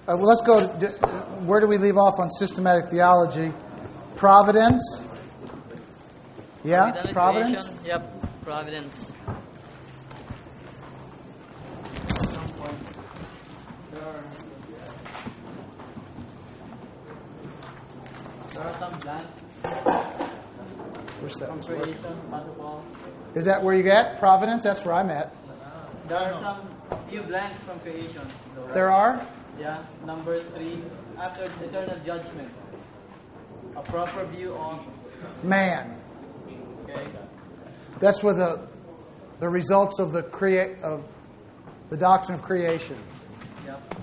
Well, let's go. Where do we leave off on systematic theology? Providence. Yeah, providence. Creation. Yep, providence. There are some blanks Where's that? from creation, waterfall. Is that where you at? Providence? That's where I'm at. There are some few blanks from creation. There are? Yeah, number 3. After eternal judgment, a proper view of Man. okay. That's where the results of the doctrine of creation. Yep.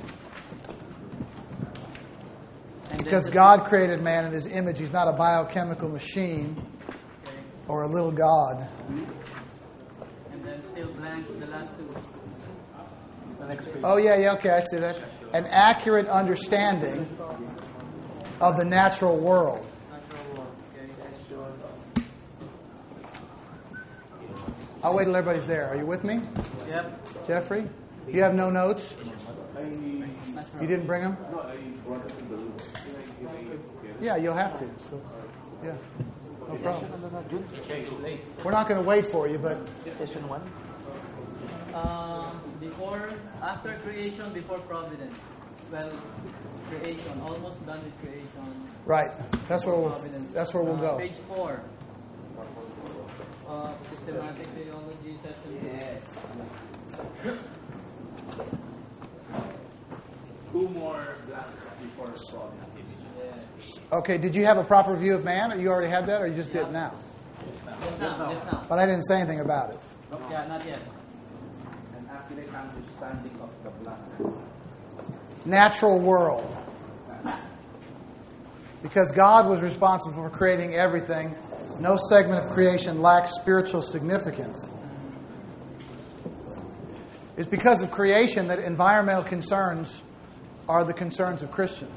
And Because then God created man in His image. He's not a biochemical machine okay. or a little God. And then still blanks the last 2. The next page. Oh, yeah, okay, I see that. An accurate understanding of the natural world. Natural world. Okay. I'll wait till everybody's there. Are you with me? Yep. Jeffrey? You have no notes? Natural. You didn't bring them? Yeah, you'll have to. So, yeah, no problem. We're not going to wait for you, but Session 1. After creation, before providence. Well, creation, almost done with creation. right. That's where Providence. we'll go. Page 4. Systematic theology section. Yes. 2 more blanks before providence. Okay, did you have a proper view of man, or you already had that, or you just did now? Just now. But I didn't say anything about it. Yeah, not yet. An accurate understanding of the planet. Natural world. Because God was responsible for creating everything, no segment of creation lacks spiritual significance. It's because of creation that environmental concerns are the concerns of Christians.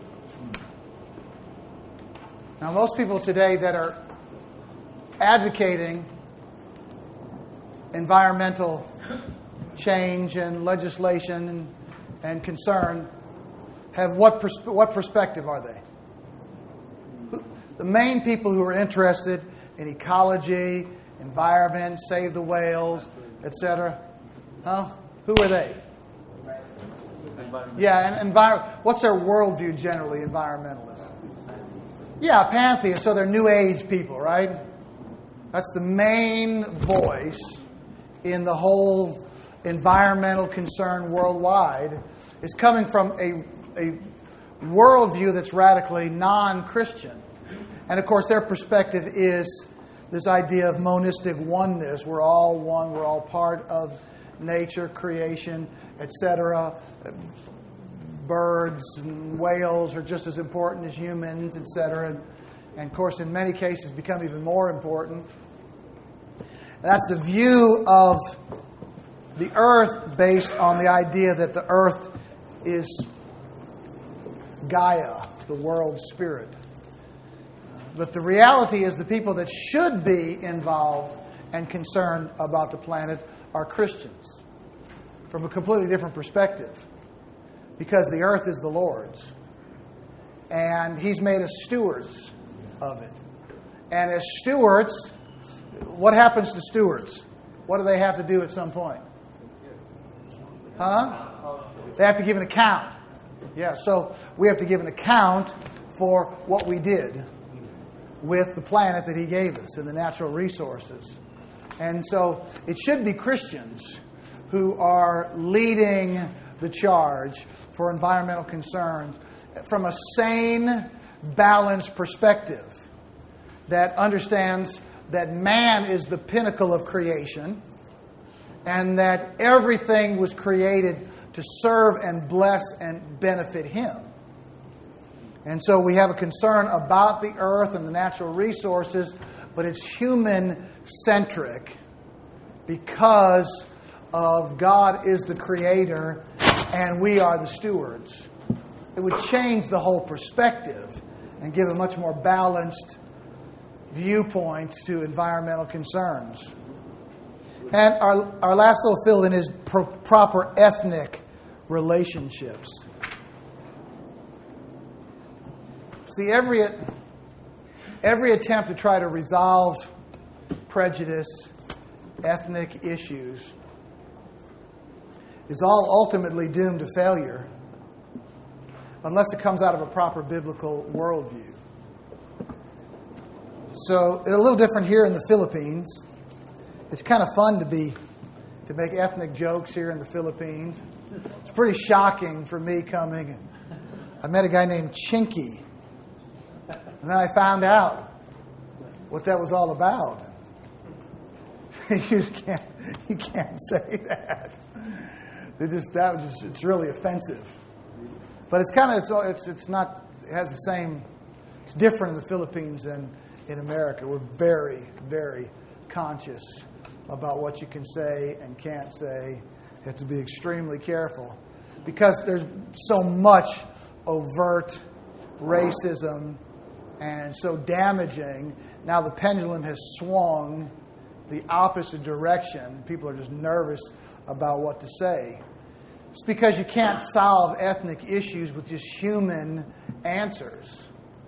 Now, most people today that are advocating environmental change and legislation and concern have what perspective are they? The main people who are interested in ecology, environment, save the whales, etc. Huh? Who are they? Yeah, and what's their worldview generally, environmentalists? Yeah, pantheists, so they're New Age people, right? That's the main voice in the whole environmental concern worldwide. Is coming from a worldview that's radically non-Christian. And of course, their perspective is this idea of monistic oneness. We're all one, we're all part of nature, creation, etc. Birds and whales are just as important as humans, etc. And of course, in many cases, become even more important. That's the view of the earth based on the idea that the earth is Gaia, the world spirit. But the reality is the people that should be involved and concerned about the planet are Christians from a completely different perspective. Because the earth is the Lord's. And He's made us stewards of it. And as stewards, what happens to stewards? What do they have to do at some point? Huh? They have to give an account. Yeah, so we have to give an account for what we did with the planet that He gave us and the natural resources. And so it should be Christians who are leading the charge for environmental concerns from a sane, balanced perspective that understands that man is the pinnacle of creation and that everything was created to serve and bless and benefit Him. And so we have a concern about the earth and the natural resources, but it's human-centric because of God is the creator and we are the stewards. It would change the whole perspective and give a much more balanced viewpoint to environmental concerns. And our last little fill-in is proper ethnic relationships. See, every attempt to try to resolve prejudice, ethnic issues, is all ultimately doomed to failure unless it comes out of a proper biblical worldview. So, it's a little different here in the Philippines. It's kind of fun to make ethnic jokes here in the Philippines. It's pretty shocking for me coming. I met a guy named Chinky. And then I found out what that was all about. You can't say that. It's really offensive. But it's different in the Philippines than in America. We're very, very conscious about what you can say and can't say. You have to be extremely careful because there's so much overt racism and so damaging. Now the pendulum has swung the opposite direction. People are just nervous about what to say. It's because you can't solve ethnic issues with just human answers.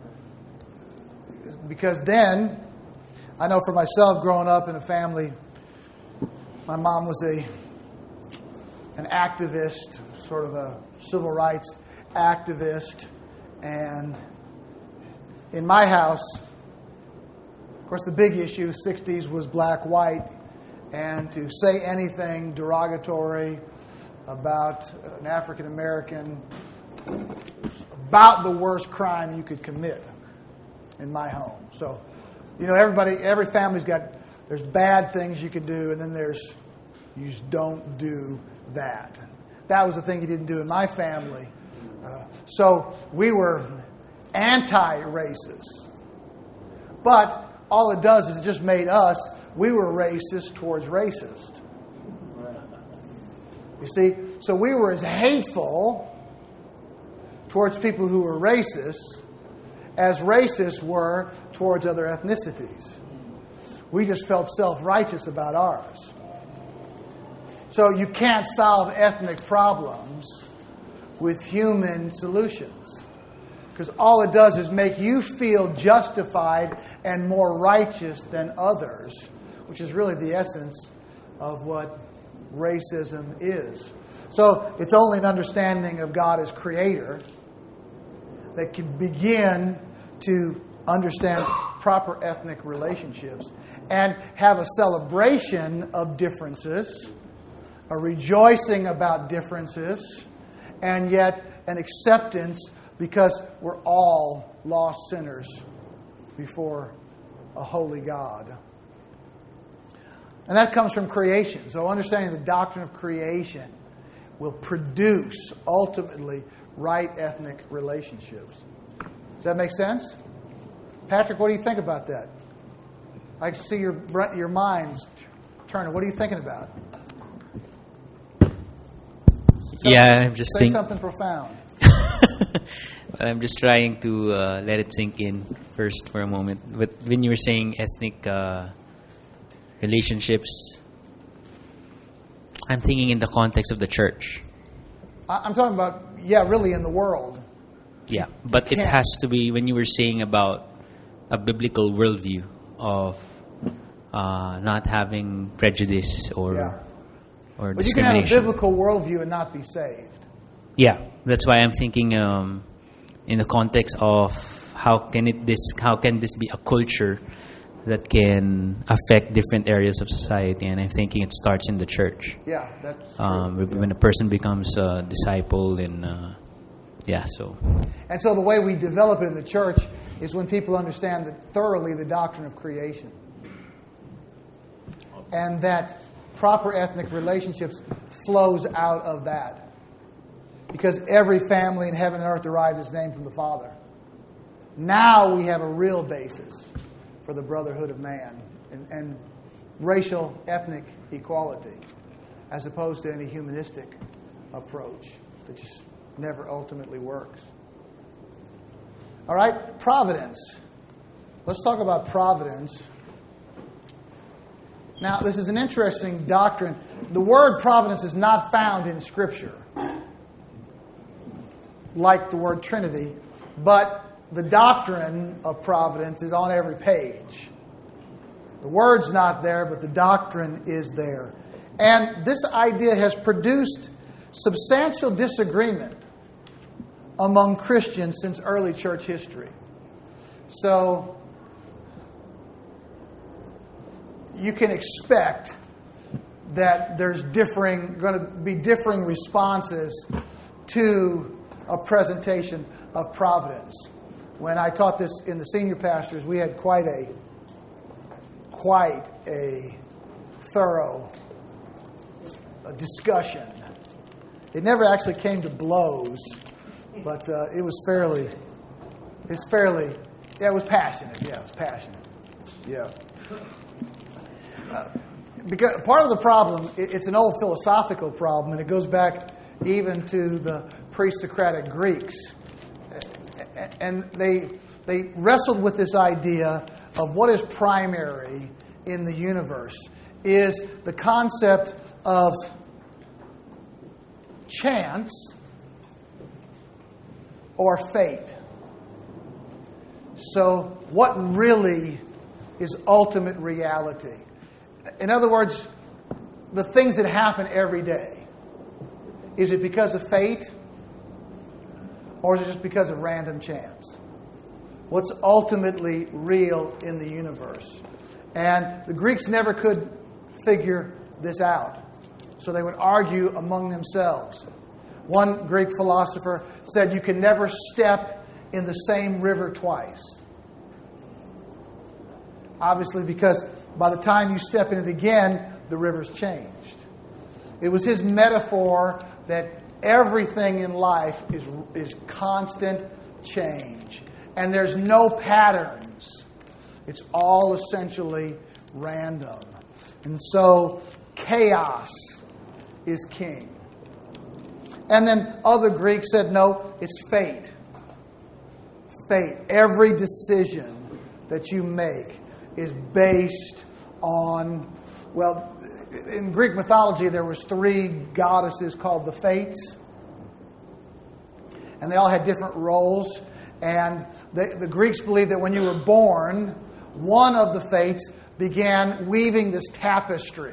Because then, I know for myself, growing up in a family, my mom was an activist, sort of a civil rights activist, and in my house, of course, the big issue, 60s, was black-white, and to say anything derogatory about an African American, about the worst crime you could commit in my home. So, every family's there's bad things you can do, and then you just don't do that. That was the thing you didn't do in my family. So we were anti-racist. But all it does is it just made we were racist towards racist. You see? So we were as hateful towards people who were racist as racists were towards other ethnicities. We just felt self-righteous about ours. So you can't solve ethnic problems with human solutions. Because all it does is make you feel justified and more righteous than others, which is really the essence of what racism is. So it's only an understanding of God as creator that can begin to understand proper ethnic relationships and have a celebration of differences, a rejoicing about differences, and yet an acceptance because we're all lost sinners before a holy God. And that comes from creation. So understanding the doctrine of creation will produce, ultimately, right ethnic relationships. Does that make sense? Patrick, what do you think about that? I can see your mind's turning. What are you thinking about? I'm just say something profound. I'm just trying to let it sink in first for a moment. But when you were saying ethnic relationships, I'm thinking in the context of the church. I'm talking about, really in the world. Yeah, but it has to be, when you were saying about a biblical worldview of not having prejudice or discrimination. But you can have a biblical worldview and not be saved. Yeah, that's why I'm thinking in the context of how can this be a culture that can affect different areas of society, and I'm thinking it starts in the church. Yeah, that's when a person becomes a disciple, and so. And so the way we develop it in the church is when people understand thoroughly the doctrine of creation, and that proper ethnic relationships flows out of that. Because every family in heaven and earth derives its name from the Father. Now we have a real basis for the brotherhood of man and racial, ethnic equality, as opposed to any humanistic approach that just never ultimately works. All right, providence. Let's talk about providence. Now, this is an interesting doctrine. The word providence is not found in Scripture, like the word Trinity, but the doctrine of providence is on every page. The word's not there, but the doctrine is there. And this idea has produced substantial disagreement among Christians since early church history. So you can expect that there's going to be differing responses to a presentation of providence. When I taught this in the senior pastors, we had quite a thorough discussion. It never actually came to blows, but it was passionate. Yeah, it was passionate. Yeah. Because part of the problem, it's an old philosophical problem, and it goes back even to the pre-Socratic Greeks. And they wrestled with this idea of what is primary in the universe. Is the concept of chance or fate. So what really is ultimate reality? In other words, the things that happen every day. Is it because of fate? Or is it just because of random chance? What's ultimately real in the universe? And the Greeks never could figure this out. So they would argue among themselves. One Greek philosopher said you can never step in the same river twice. Obviously, because by the time you step in it again, the river's changed. It was his metaphor that everything in life is constant change. And there's no patterns. It's all essentially random. And so chaos is king. And then other Greeks said, no, it's fate. Fate. Every decision that you make is based on, well, in Greek mythology there was 3 goddesses called the Fates. And they all had different roles. And the Greeks believed that when you were born, one of the Fates began weaving this tapestry.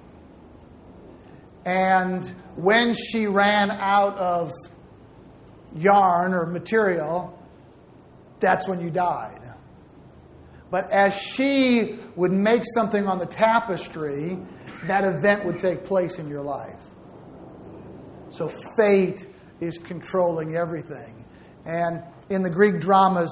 And when she ran out of yarn or material, that's when you died. But as she would make something on the tapestry, that event would take place in your life. So fate is controlling everything. And in the Greek drama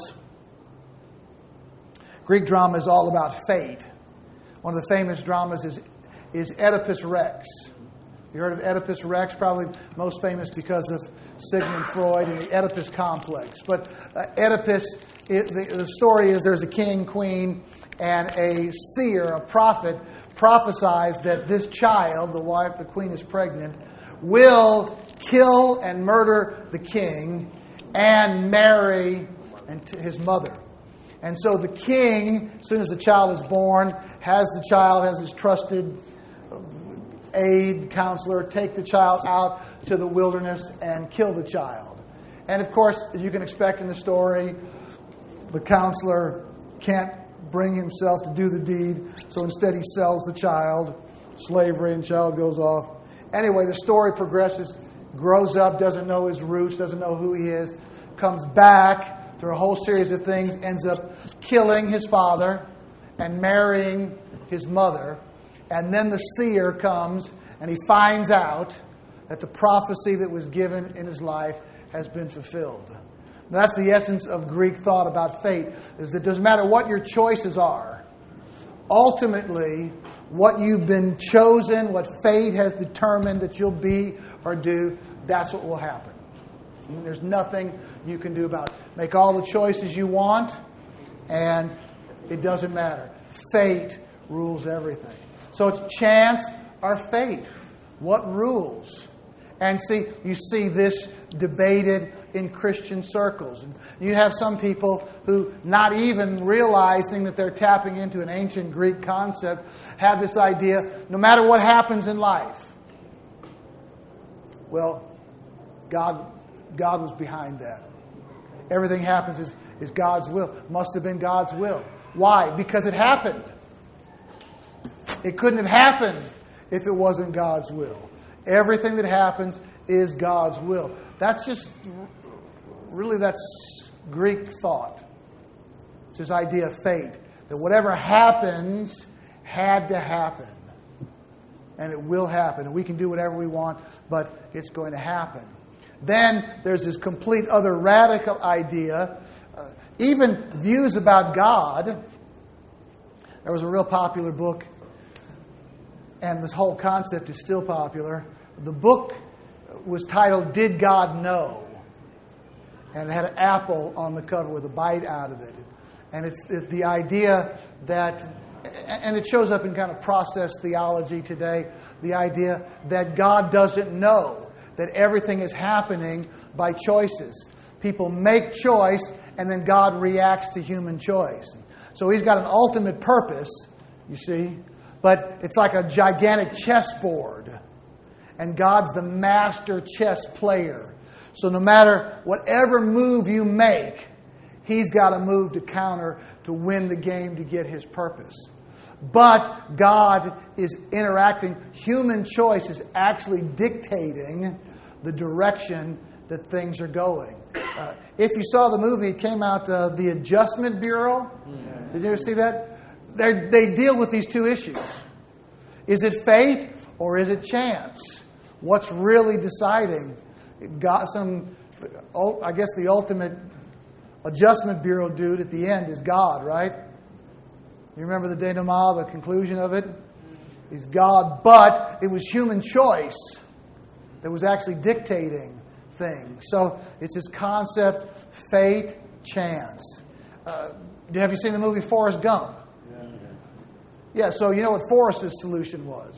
is all about fate. One of the famous dramas is Oedipus Rex. You heard of Oedipus Rex? Probably most famous because of Sigmund Freud and the Oedipus complex. But Oedipus, the story is there's a king, queen, and a seer, a prophet, prophesies that this child, the wife, the queen is pregnant, will kill and murder the king and marry his mother. And so the king, as soon as the child is born, has his trusted aide, counselor, take the child out to the wilderness and kill the child. And of course, as you can expect in the story, the counselor can't bring himself to do the deed, so instead he sells the child, slavery, and child goes off. Anyway, the story progresses, grows up, doesn't know his roots, doesn't know who he is, comes back through a whole series of things, ends up killing his father and marrying his mother. And then the seer comes and he finds out that the prophecy that was given in his life has been fulfilled. And that's the essence of Greek thought about fate, is that it doesn't matter what your choices are. Ultimately, what you've been chosen, what fate has determined that you'll be or do, that's what will happen. And there's nothing you can do about it. Make all the choices you want, and it doesn't matter. Fate rules everything. So it's chance or fate. What rules? And you see this debated in Christian circles. And you have some people who, not even realizing that they're tapping into an ancient Greek concept, have this idea, no matter what happens in life, well, God was behind that. everything happens is God's will. Must have been God's will. Why? Because it happened. It couldn't have happened if it wasn't God's will. Everything that happens is God's will. That's just, really that's Greek thought. It's this idea of fate. That whatever happens had to happen. And it will happen. And we can do whatever we want, but it's going to happen. Then there's this complete other radical idea. Even views about God. There was a real popular book, and this whole concept is still popular. The book was titled, Did God Know? And it had an apple on the cover with a bite out of it. And it's the idea that, and it shows up in kind of process theology today, the idea that God doesn't know, that everything is happening by choices. People make choice, and then God reacts to human choice. So He's got an ultimate purpose, you see, but it's like a gigantic chessboard. And God's the master chess player. So no matter whatever move you make, He's got a move to counter to win the game to get His purpose. But God is interacting. Human choice is actually dictating the direction that things are going. If you saw the movie, it came out, The Adjustment Bureau. Did you ever see that? They deal with these two issues. Is it fate or is it chance? What's really deciding? I guess the ultimate Adjustment Bureau dude at the end is God, right? You remember the denouement, the conclusion of it? He's God, but it was human choice that was actually dictating things. So it's this concept, fate, chance. Have you seen the movie Forrest Gump? Yeah, so you know what Forrest's solution was?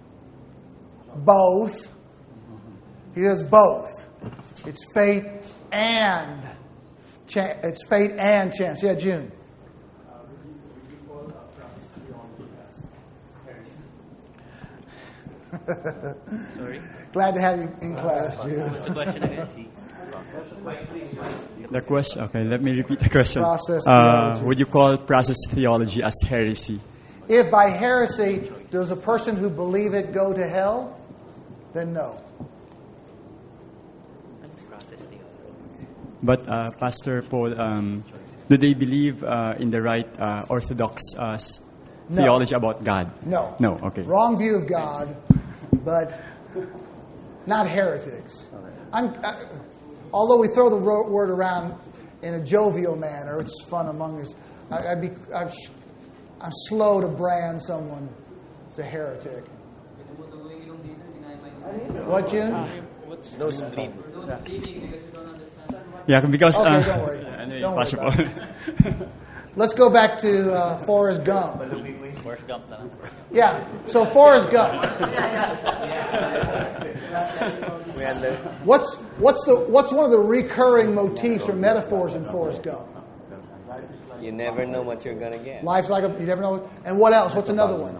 Both. He does both. It's fate and chance. It's fate and chance. Yeah, June. Sorry? Glad to have you in class, June. What's the question again? The question. Okay, let me repeat the question. Process theology. Would you call process theology as heresy? If by heresy, does a person who believe it go to hell? Then no. But Pastor Paul, do they believe in the right orthodox theology about God? No. No. Okay. Wrong view of God, but not heretics. Although we throw the word around in a jovial manner, it's fun among us. I'm slow to brand someone as a heretic. What, June? Those bleed. Yeah, because Okay, don't worry. anyway, Don't worry Pastor about Paul. Let's go back to Forrest Gump. Forrest Gump na lang. Yeah, so Forrest Gump. What's one of the recurring motifs or metaphors in Forrest Gump? You never know what you're going to get. Life's like you never know. And what else? What's another one?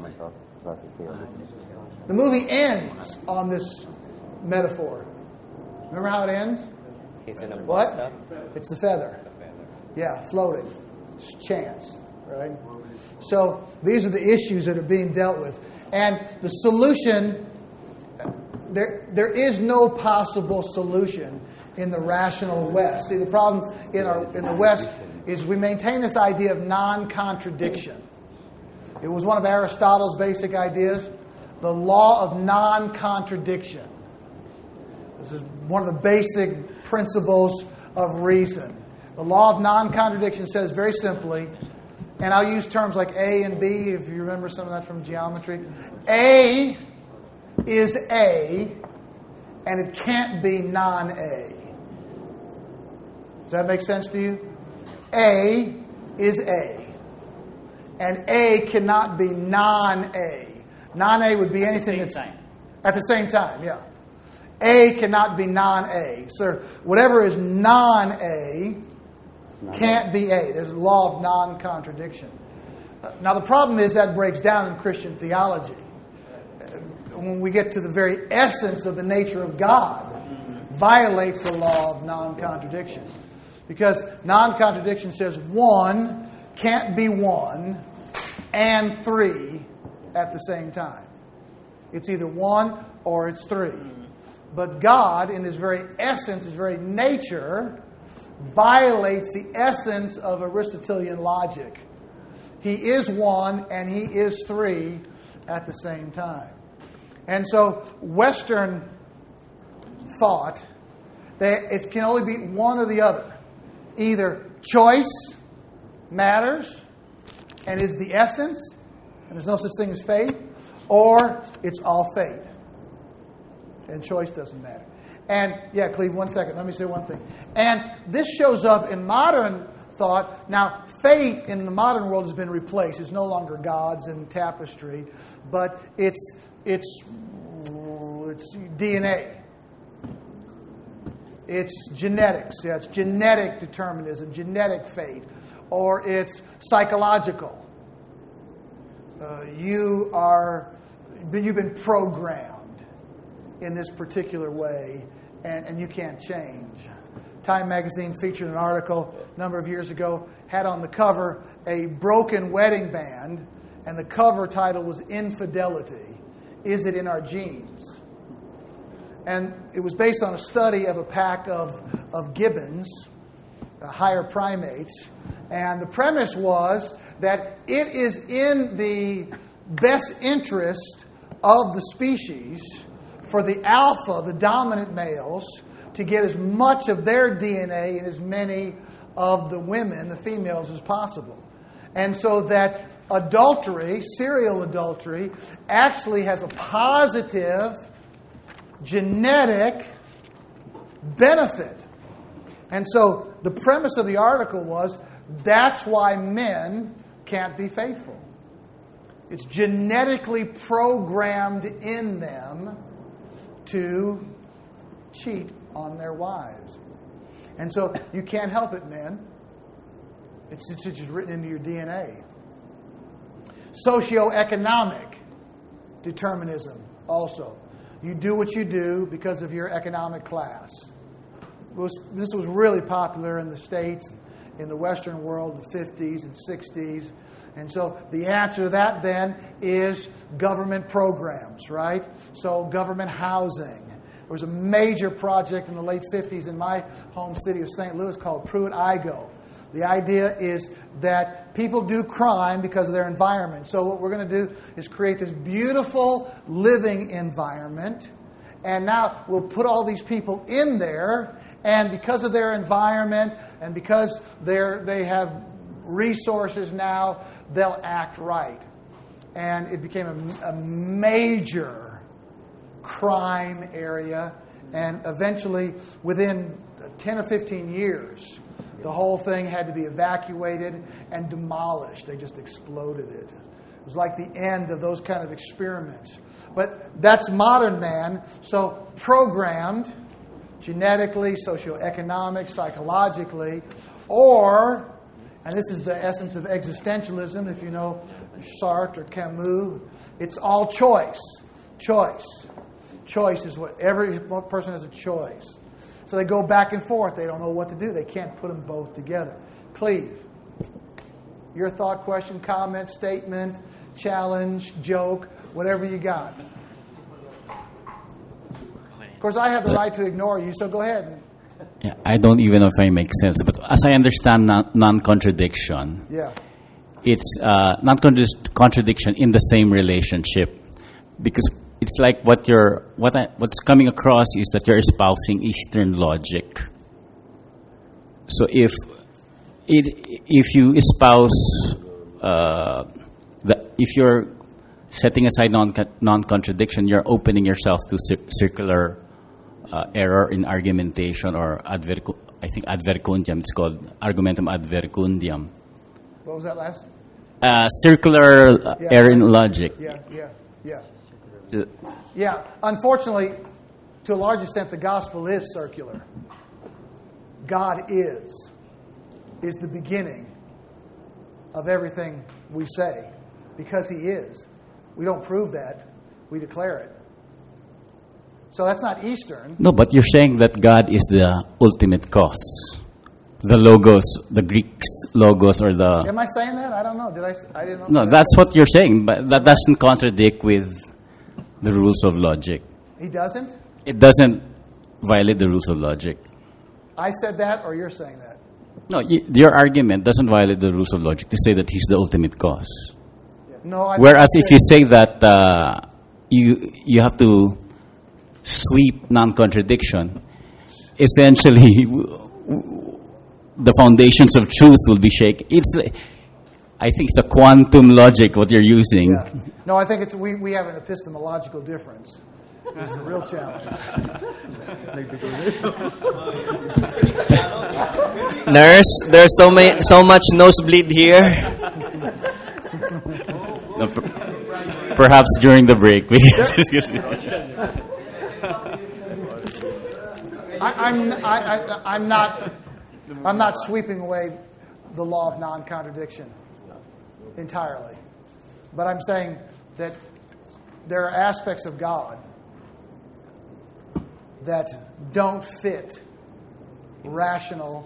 The movie ends on this metaphor. Remember how it ends? He's in a bus What? stop. It's the feather. Yeah, floating. It's chance, right? So these are the issues that are being dealt with. And the solution, there is no possible solution in the rational West. See, the problem in the West is we maintain this idea of non-contradiction. It was one of Aristotle's basic ideas, the law of non-contradiction. This is one of the basic principles of reason. The law of non-contradiction says very simply, and I'll use terms like A and B, if you remember some of that from geometry. A is A, and it can't be non-A. Does that make sense to you? A is A, and A cannot be non-A. Non-A would be anything that's at the same time, yeah. A cannot be non-A. So whatever is non-A can't be A. There's a law of non-contradiction. Now the problem is that breaks down in Christian theology. When we get to the very essence of the nature of God, violates the law of non-contradiction. Because non-contradiction says one can't be one and three at the same time. It's either one or it's three. But God, in His very essence, His very nature, violates the essence of Aristotelian logic. He is one and He is three at the same time. And so Western thought that it can only be one or the other. Either choice matters and is the essence, and there's no such thing as faith, or it's all faith. And choice doesn't matter. And, yeah, Cleve, 1 second. Let me say one thing. And this shows up in modern thought. Now, faith in the modern world has been replaced. It's no longer gods and tapestry, but it's DNA. It's genetics. Yeah, it's genetic determinism, genetic faith, or it's psychological. You've been programmed in this particular way, and you can't change. Time magazine featured an article a number of years ago, had on the cover a broken wedding band, and the cover title was Infidelity. Is it in our genes? And it was based on a study of a pack of gibbons, higher primates. And the premise was that it is in the best interest of the species for the alpha, the dominant males, to get as much of their DNA in as many of the women, the females, as possible. And so that adultery, serial adultery, actually has a positive genetic benefit. And so the premise of the article was that's why men can't be faithful. It's genetically programmed in them to cheat on their wives. And so you can't help it, men. It's just written into your DNA. Socioeconomic determinism also. You do what you do because of your economic class. This was really popular in the States, in the Western world, in the 50s and 60s. And so the answer to that then is government programs, right? So government housing. There was a major project in the late 50s in my home city of St. Louis called Pruitt-Igoe. The idea is that people do crime because of their environment. So what we're going to do is create this beautiful living environment. And now we'll put all these people in there. And because of their environment and because they have resources now, they'll act right. And it became a major crime area. And eventually, within 10 or 15 years, the whole thing had to be evacuated and demolished. They just exploded it. It was like the end of those kind of experiments. But that's modern man. So programmed genetically, socioeconomic, psychologically, or, and this is the essence of existentialism, if you know Sartre or Camus, it's all choice. Choice. Choice is what every person has a choice. So they go back and forth. They don't know what to do. They can't put them both together. Cleve, your thought, question, comment, statement, challenge, joke, whatever you got. Of course, I have the right to ignore you, so go ahead. Yeah, I don't even know if I make sense, but as I understand non-contradiction, it's non-contradiction in the same relationship, because it's like what's coming across is that you're espousing Eastern logic. So if you espouse if you're setting aside non-contradiction, you're opening yourself to circular error in argumentation, or I think advercundium. It's called argumentum advercundium. What was that last? Circular error in logic. Yeah. Unfortunately, to a large extent, the gospel is circular. God is the beginning of everything we say, because He is. We don't prove that. We declare it. So that's not Eastern. No, but you're saying that God is the ultimate cause the logos, the Greek's logos, or the... Am I saying that? I don't know. I didn't know. No, that's what you're saying, but that doesn't contradict with the rules of logic. He doesn't? It doesn't violate the rules of logic. I said that, or you're saying that? No, your argument doesn't violate the rules of logic to say that he's the ultimate cause. No. Whereas if you say that you have to sweep non-contradiction, essentially the foundations of truth will be shaken. I think it's a quantum logic what you're using. Yeah. No, I think it's we have an epistemological difference. It's the real challenge. Nurse, there's so much nosebleed here. No, perhaps during the break we I'm not sweeping away the law of non-contradiction entirely, but I'm saying that there are aspects of God that don't fit rational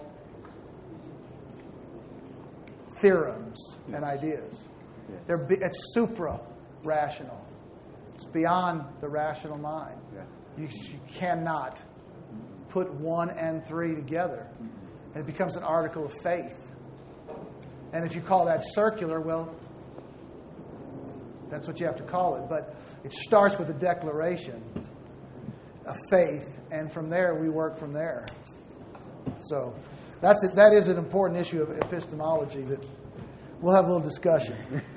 theorems and ideas. It's supra-rational. It's beyond the rational mind. You cannot put 1 and 3 together, and it becomes an article of faith. And if you call that circular, well, that's what you have to call it. But it starts with a declaration of faith, and from there we work from there. So that is an important issue of epistemology that we'll have a little discussion.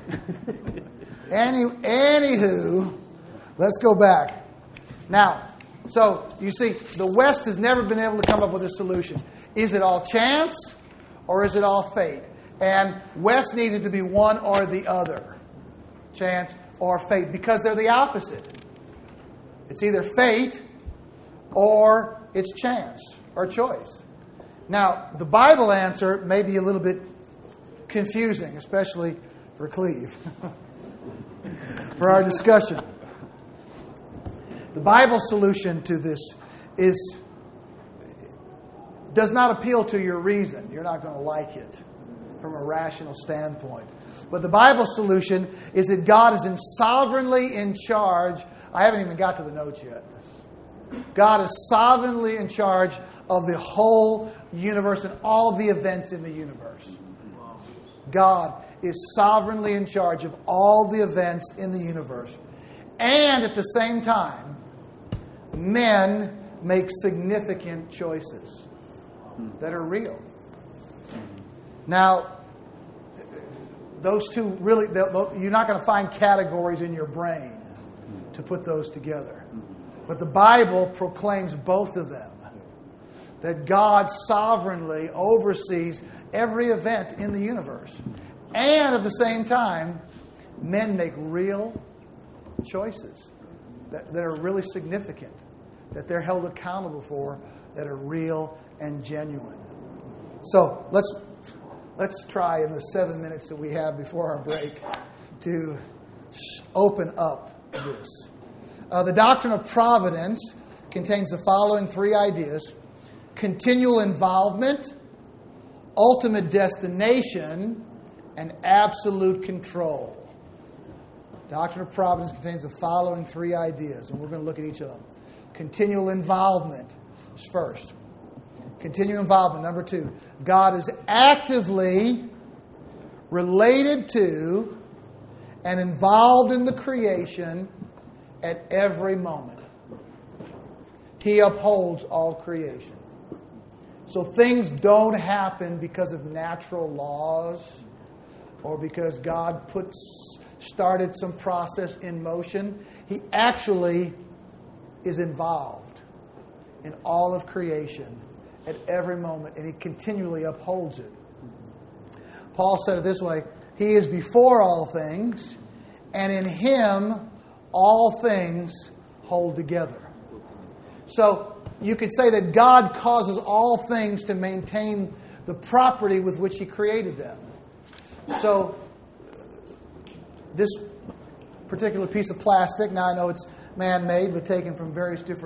Anywho, let's go back. Now, so you see, the West has never been able to come up with a solution. Is it all chance or is it all fate? And West needs it to be one or the other, chance or fate, because they're the opposite. It's either fate or it's chance or choice. Now, the Bible answer may be a little bit confusing, especially for Cleve, for our discussion. The Bible solution to this does not appeal to your reason. You're not going to like it from a rational standpoint. But the Bible solution is that God is sovereignly in charge. I haven't even got to the notes yet. God is sovereignly in charge of the whole universe and all the events in the universe. God is sovereignly in charge of all the events in the universe. And at the same time, men make significant choices that are real. Now, those two really, you're not going to find categories in your brain to put those together. But the Bible proclaims both of them. That God sovereignly oversees every event in the universe. And at the same time, men make real choices that are really significant, that they're held accountable for, that are real and genuine. So let's try in the 7 minutes that we have before our break to open up this. The doctrine of providence contains the following 3 ideas: continual involvement, ultimate destination, and absolute control. Doctrine of providence contains the following 3 ideas, and we're going to look at each of them. Continual involvement is first. Continual involvement, number 2. God is actively related to and involved in the creation at every moment. He upholds all creation. So things don't happen because of natural laws or because God started some process in motion. He actually is involved in all of creation at every moment, and He continually upholds it. Paul said it this way: He is before all things, and in Him all things hold together. So you could say that God causes all things to maintain the property with which He created them. So this particular piece of plastic, now I know it's man-made, but taken from various different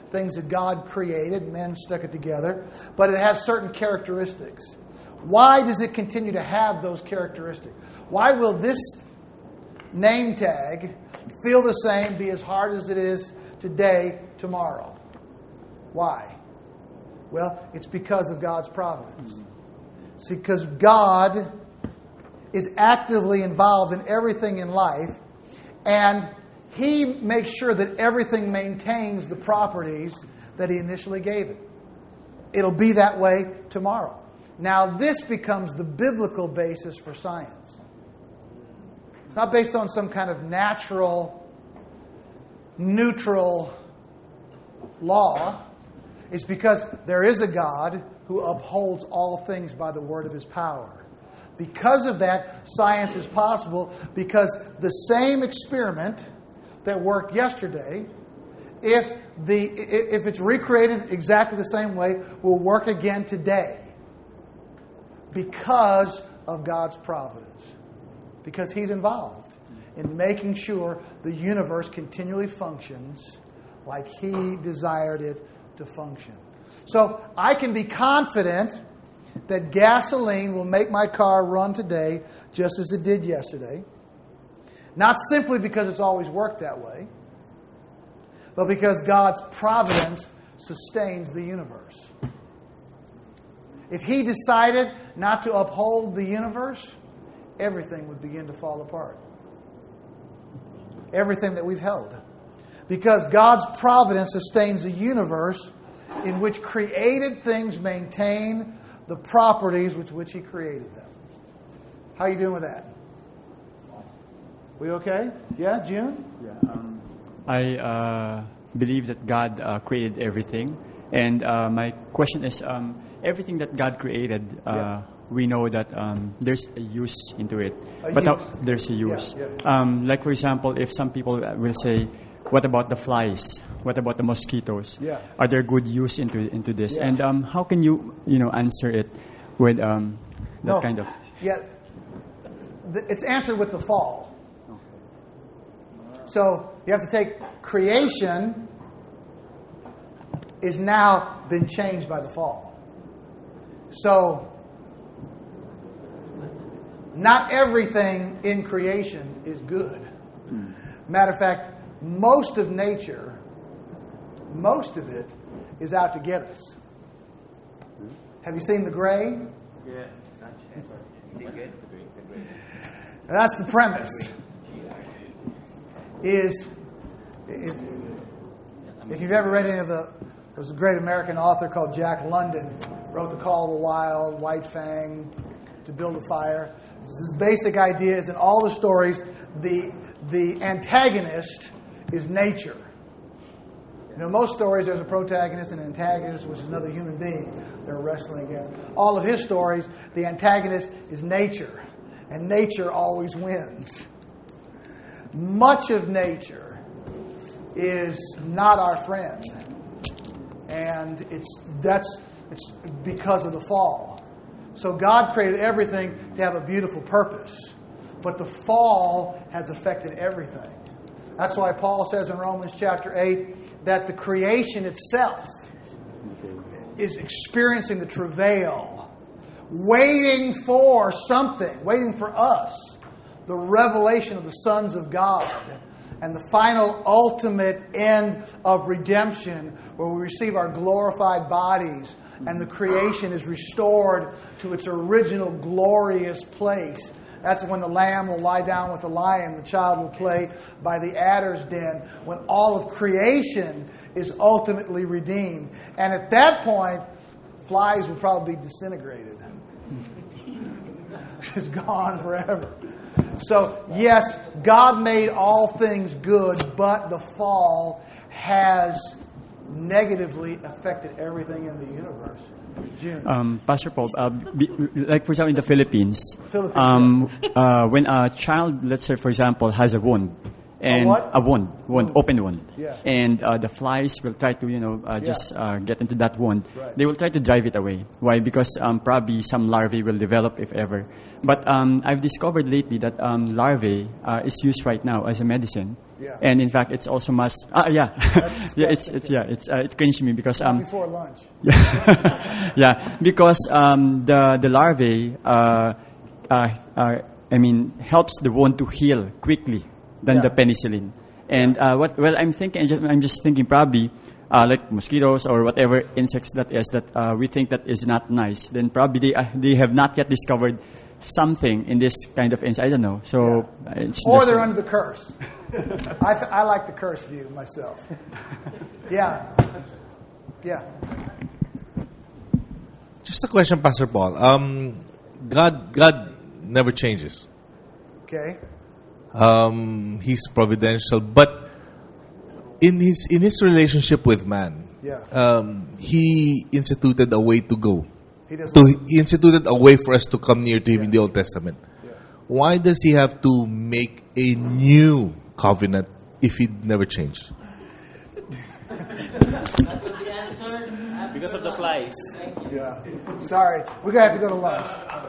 things that God created. Men stuck it together. But it has certain characteristics. Why does it continue to have those characteristics? Why will this name tag feel the same, be as hard as it is today, tomorrow? Why? Well, it's because of God's providence. See, because God is actively involved in everything in life, and He makes sure that everything maintains the properties that He initially gave it. It'll be that way tomorrow. Now, this becomes the biblical basis for science. It's not based on some kind of natural, neutral law. It's because there is a God who upholds all things by the word of His power. Because of that, science is possible, because the same experiment that worked yesterday, if it's recreated exactly the same way, will work again today. Because of God's providence. Because He's involved in making sure the universe continually functions like He desired it to function. So I can be confident that gasoline will make my car run today just as it did yesterday. Not simply because it's always worked that way, but because God's providence sustains the universe. If He decided not to uphold the universe, everything would begin to fall apart. Everything that we've held. Because God's providence sustains the universe in which created things maintain the properties with which He created them. How are you doing with that? We okay? Yeah, June? Yeah, I believe that God created everything. And my question is, everything that God created, we know that there's a use into it. There's a use. Yeah. Like, for example, if some people will say, what about the flies? What about the mosquitoes? Yeah. Are there good use into this? Yeah. And how can you answer it with that kind of... Yeah, it's answered with the fall. So you have to take creation is now been changed by the fall. So not everything in creation is good. Matter of fact, most of nature, most of it is out to get us. Have you seen The Gray? Yeah. That's the premise. If you've ever read any of there's a great American author called Jack London, wrote The Call of the Wild, White Fang, To Build a Fire. His basic idea is in all the stories, the antagonist is nature. Most stories there's a protagonist and an antagonist, which is another human being they're wrestling against. All of his stories, the antagonist is nature, and nature always wins. Much of nature is not our friend, and it's because of the fall. So God created everything to have a beautiful purpose, but the fall has affected everything. That's why Paul says in Romans chapter 8 that the creation itself is experiencing the travail, waiting for something, waiting for us, the revelation of the sons of God, and the final ultimate end of redemption, where we receive our glorified bodies and the creation is restored to its original glorious place. That's when the lamb will lie down with the lion, the child will play by the adder's den, when all of creation is ultimately redeemed. And at that point, flies will probably be disintegrated. It's gone forever. So, yes, God made all things good, but the fall has negatively affected everything in the universe. June. Pastor Paul, like for example in the Philippines, when a child, let's say for example, has a wound, and open wound, yeah. And the flies will try to just get into that wound. Right. They will try to drive it away. Why? Because probably some larvae will develop, if ever. But I've discovered lately that larvae is used right now as a medicine. Yeah. And in fact, it's also must. Yeah, yeah. It cringed me because before lunch. Yeah, because the larvae, helps the wound to heal quickly than the penicillin. And I'm just thinking probably like mosquitoes or whatever insects that is that we think that is not nice. Then probably they have not yet discovered something in this kind of insect. I don't know. So or they're under the curse. I like the curse view myself. Yeah. Just a question, Pastor Paul. God never changes. Okay. He's providential, but in his relationship with man, he instituted a way to go. He instituted a way for us to come near to him in the Old Testament. Yeah. Why does he have to make a new covenant if he never changed? That will be answered because of the flies. Yeah. Sorry, we're gonna have to go to lunch.